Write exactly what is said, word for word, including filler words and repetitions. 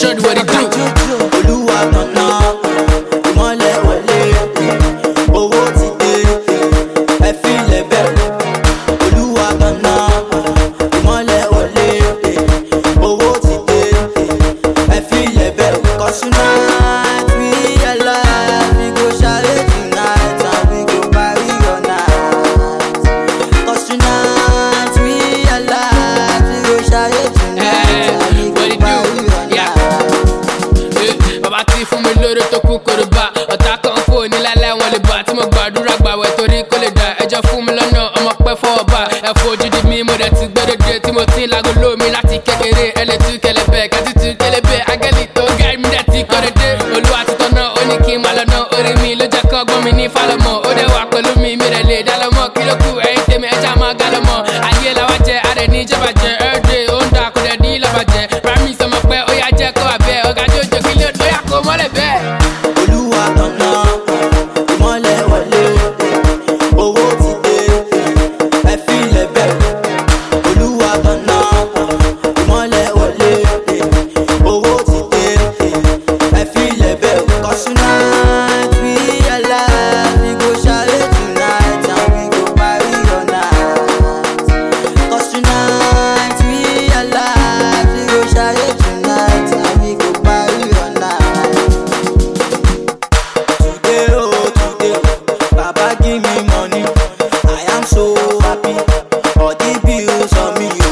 Shorty, what it do? Olúwa tọ̀nà ìmọ́lẹ̀ wọlé, owó ti dé, ẹ filẹ̀ bẹ́ẹ̀. Olúwa tọ̀nà ìmọ́lẹ̀ wọlé, owó ti dé, ẹ filẹ̀ bẹ́ẹ̀. Cause tonight we alive, we go share tonight and we go party all night. Cause tonight we alive, we go share tonight and we go party all night. Bàbá ti fún mi lórí tó kú kò lè bá ọ̀tá kan fò ní lálẹ́ wọn lè bá tí mo gbàdúrà gbàwẹ̀ torí kò lè dá ẹjọ́ fún mi lọ́nà ọmọ pẹ́ fọwọ́ bá ẹ̀fọ́ ojúdi mi mo dẹ̀ ti gbẹ́dẹ̀dẹ̀ tí mo ti ń lago lómi láti kékeré ẹlẹ́ tú kẹlẹ́bẹ̀ kẹ́tí tú kẹlẹ́bẹ̀ agẹ́lì tó gáì mi dẹ̀ ti kọ́ dédé olúwa ti tọ́nà ó ní kí n máa lọ́nà orí mi ló jẹ́ kọ́ gbọ́n mi ní fálọ́mọ̀ ó dẹ̀ wà pẹ̀lú mi mi rẹ̀ lè dá lọ́mọ kí ló kù ẹ̀yìn tèmi ẹja máa ga lọ́mọ ayé làwa jẹ adẹ̀ ní ìjọba jẹ ẹ̀ẹ́dẹ̀ ó ń dà kó dẹ̀ ní lọ́bàjẹ́ promise ọmọ pẹ́ ó yá jẹ́ kó wà bẹ́ẹ̀ ọ̀gá jòjò kí ló ó yà kó mọ́lẹ̀ bẹ́ẹ̀. Olúwa tọ̀nà ìmọ́lẹ̀ wọlé, owó ti dé, ẹ filẹ̀ bẹ́ẹ̀. Olúwa tọ̀nà ìmọ́lẹ̀ wọlé, owó ti dé, ẹ filẹ̀ bẹ́ẹ̀. Cause tonight we alive, we go share tonight and we go party all night. Cause tonight we alive, we go share tonight and we go party all night. Today, oh, today, Baba give me money. I am so happy. All the bills on me.